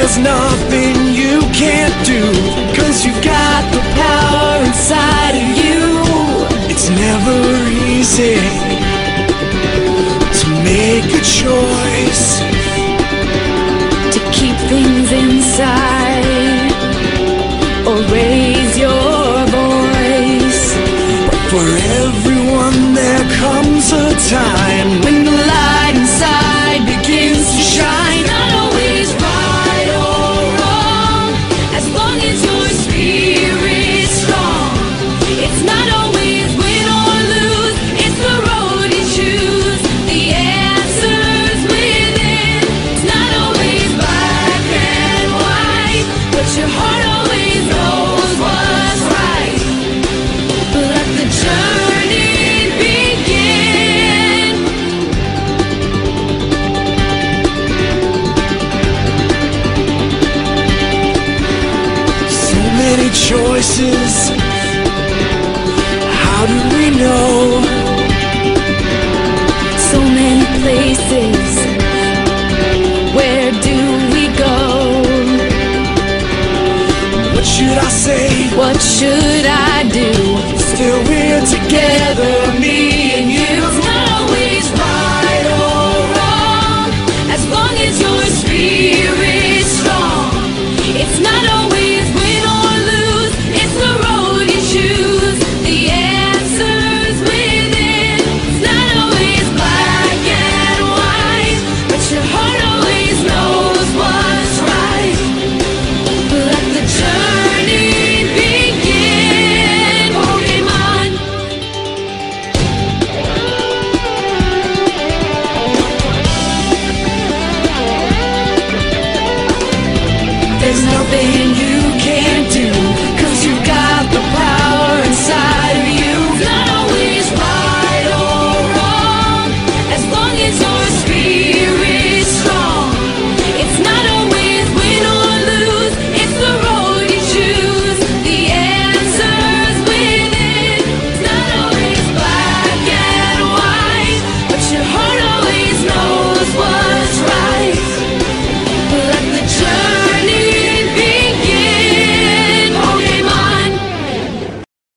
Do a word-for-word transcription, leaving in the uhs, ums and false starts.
there's nothing you can't do, 'cause you got the power inside of you. It's never easy to make a choice, to keep things inside or raise your voice. But for everyone there comes a time when the light inside begins to shine. Not always right or wrong, as long as your spirit's strong. It's not always win or lose, it's the road you choose. The answer's within. It's not always black and white, but your heart always knows what's right. Let the journey begin. So many choices, how do we know? So many places, where do we go? What should I say? What should I do? Still we're together.